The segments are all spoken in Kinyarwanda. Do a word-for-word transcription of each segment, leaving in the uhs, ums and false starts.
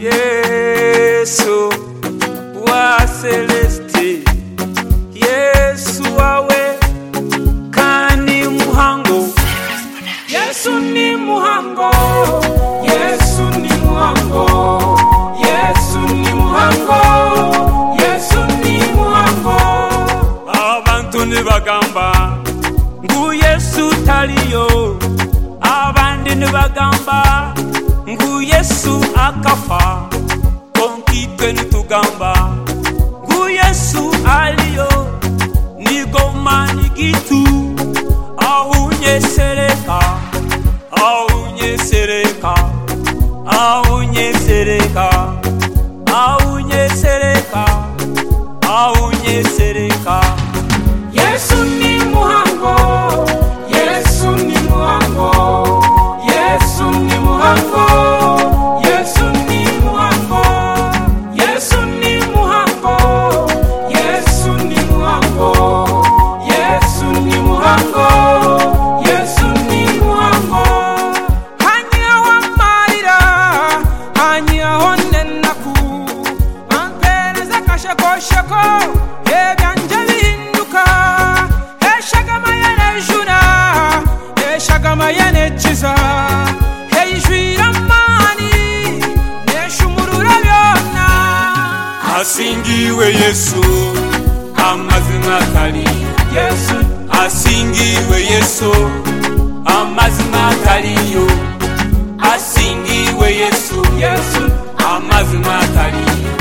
Yesu wa Celeste, Yesu wawe kani muhango, Yesu ni muhango, Yesu ni muhango, Yesu ni muhango, Yesu ni muhango. Abantu ni bagamba ngu Yesu taliyo, abandi ni bagamba ngu Yesu akafa, konkitwe nitugamba ngu Yesu aliyo, nigoma nigitu ahunye sereka, ahunye sereka, ahunye sereka, ahunye sereka, ahunye sereka. Yesu ni muhango, Yesu ni muhango, Yesu ni muhango, Yesu ni muhango, Yesu ni muhango, Yesu ni muhango, Yesu ni muhango, Yesu ni muhango. Hanya wa marira, hanya honenaku, ampereza kashako shako, ebyanje bihinduka, eshagama yanejuna, eshagama yanechiza, hejwira mani, neshumurura byona. Asingiwe Yesu, amazina kali Yesu, asingiwe Yesu, amazina kaliyo, asingiwe Yesu, Yesu, amazina kaliyo,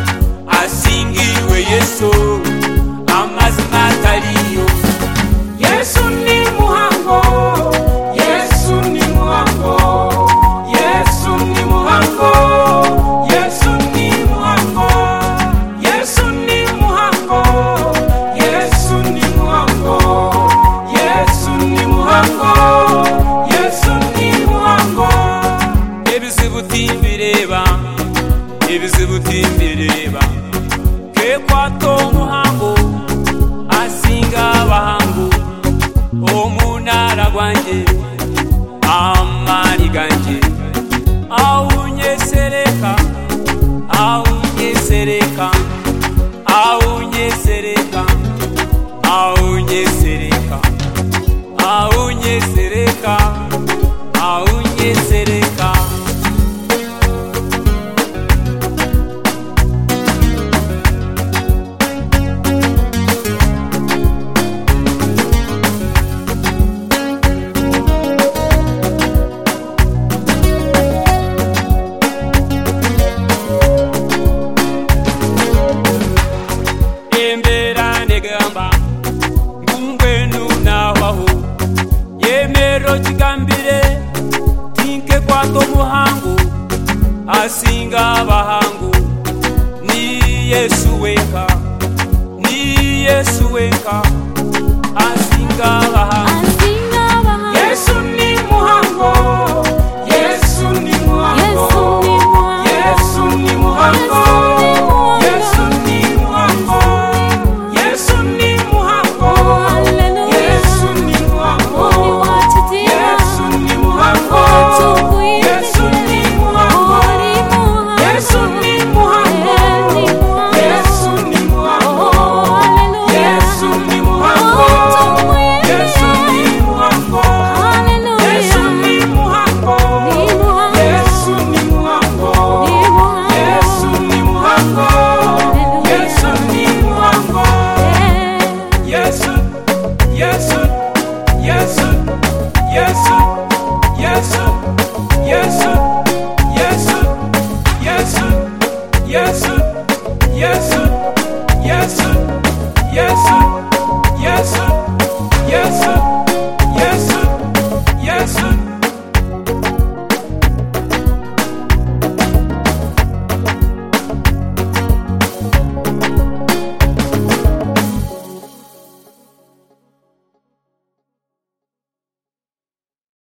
asingiwe Yesu, amazina kaliyo. Yesu ni muhango, Yesu ni muhango, Yesu ni muhango, Yesu ni muhango, Yesu ni muhango, Yesu ni muhango, Yesu ni muhango, Yesu ni muhango. Ebizibu timbireba, ebizibu timbireba, ke kwato muhango asinga abahango, omunara gwanje amani ganje, ahunye sereka, ahunye sereka, ahunye sereka, ahunye sereka, ahunye sereka, ahunye sereka. Embera negamba ngungwenu nawaho, yemero kigambire tinke kwato muhango asinga abahango, ni Yesu weka, ni Yesu weka, asinga abahango. Yesu ni muhango, Yesu ni muhango, Yesu ni muhango, Yesu ni muhango, Yesu ni muhango, Yesu ni muhango, Yesu ni muhango, Yesu ni muhango, Yesu ni muhango, Yesu ni muhango, Yesu ni muhango, Yesu ni muhango, Yesu ni muhango, Yesu ni muhango, Yesu ni muhango, Yesu ni muhango. Yesu, Yesu, Yesu, Yesu, Yesu, Yesu, Yesu, Yesu, Yesu, Yesu, Yesu, Yesu.